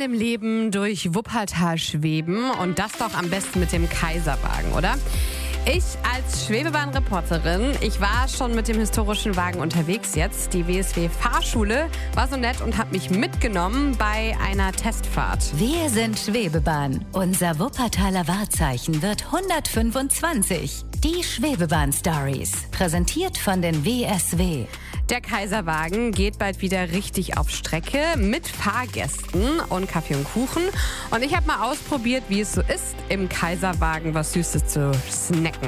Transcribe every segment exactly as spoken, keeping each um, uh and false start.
Einmal im Leben durch Wuppertal schweben und das doch am besten mit dem Kaiserwagen, oder? Ich als Schwebebahnreporterin, ich war schon mit dem historischen Wagen unterwegs jetzt. Die W S W-Fahrschule war so nett und hat mich mitgenommen bei einer Testfahrt. Wir sind Schwebebahn. Unser Wuppertaler Wahrzeichen wird hundertfünfundzwanzig. Die Schwebebahn-Stories. Präsentiert von den W S W. Der Kaiserwagen geht bald wieder richtig auf Strecke mit Fahrgästen und Kaffee und Kuchen. Und ich habe mal ausprobiert, wie es so ist, im Kaiserwagen was Süßes zu snacken.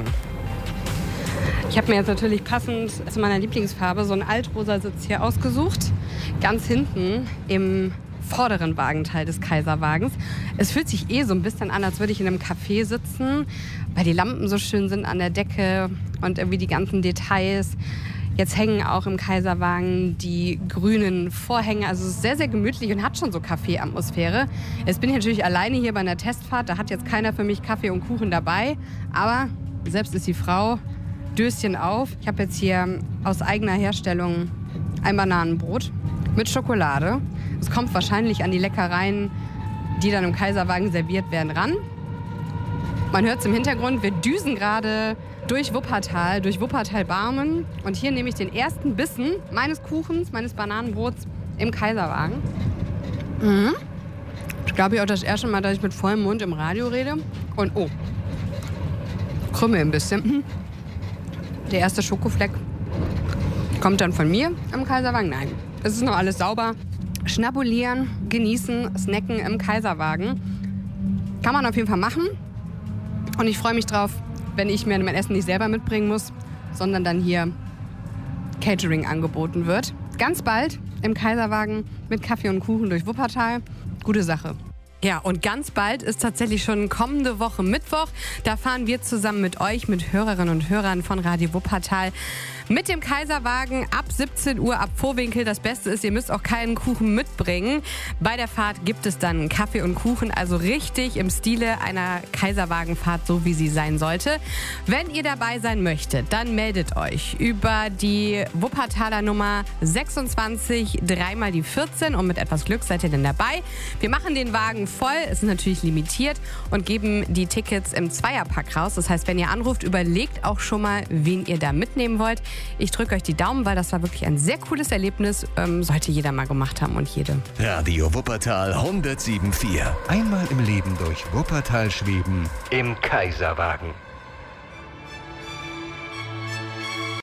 Ich habe mir jetzt natürlich passend zu meiner Lieblingsfarbe so einen altrosa Sitz hier ausgesucht. Ganz hinten im vorderen Wagenteil des Kaiserwagens. Es fühlt sich eh so ein bisschen an, als würde ich in einem Café sitzen, weil die Lampen so schön sind an der Decke und irgendwie die ganzen Details. Jetzt hängen auch im Kaiserwagen die grünen Vorhänge. Also es ist sehr, sehr gemütlich und hat schon so Kaffee-Atmosphäre. Jetzt bin ich natürlich alleine hier bei einer Testfahrt. Da hat jetzt keiner für mich Kaffee und Kuchen dabei. Aber selbst ist die Frau, Döschen auf. Ich habe jetzt hier aus eigener Herstellung ein Bananenbrot mit Schokolade. Es kommt wahrscheinlich an die Leckereien, die dann im Kaiserwagen serviert werden, ran. Man hört es im Hintergrund, wir düsen gerade durch Wuppertal, durch Wuppertal-Barmen. Und hier nehme ich den ersten Bissen meines Kuchens, meines Bananenbrots im Kaiserwagen. Mhm. Ich glaube, ich auch das erste Mal, dass ich mit vollem Mund im Radio rede. Und oh, krümmel ein bisschen. Mhm. Der erste Schokofleck kommt dann von mir im Kaiserwagen. Nein, es ist noch alles sauber. Schnabulieren, genießen, snacken im Kaiserwagen. Kann man auf jeden Fall machen. Und ich freue mich drauf, wenn ich mir mein Essen nicht selber mitbringen muss, sondern dann hier Catering angeboten wird. Ganz bald im Kaiserwagen mit Kaffee und Kuchen durch Wuppertal. Gute Sache. Ja, und ganz bald ist tatsächlich schon kommende Woche Mittwoch. Da fahren wir zusammen mit euch, mit Hörerinnen und Hörern von Radio Wuppertal, mit dem Kaiserwagen ab siebzehn Uhr ab Vohwinkel. Das Beste ist, ihr müsst auch keinen Kuchen mitbringen. Bei der Fahrt gibt es dann Kaffee und Kuchen, also richtig im Stile einer Kaiserwagenfahrt, so wie sie sein sollte. Wenn ihr dabei sein möchtet, dann meldet euch über die Wuppertaler Nummer sechsundzwanzig, dreimal die vierzehn und mit etwas Glück seid ihr dann dabei. Wir machen den Wagen voll, es ist natürlich limitiert und geben die Tickets im Zweierpack raus. Das heißt, wenn ihr anruft, überlegt auch schon mal, wen ihr da mitnehmen wollt. Ich drücke euch die Daumen, weil das war wirklich ein sehr cooles Erlebnis. Ähm, sollte jeder mal gemacht haben und jede. Radio Wuppertal hundertsieben Komma vier. Einmal im Leben durch Wuppertal schweben im Kaiserwagen.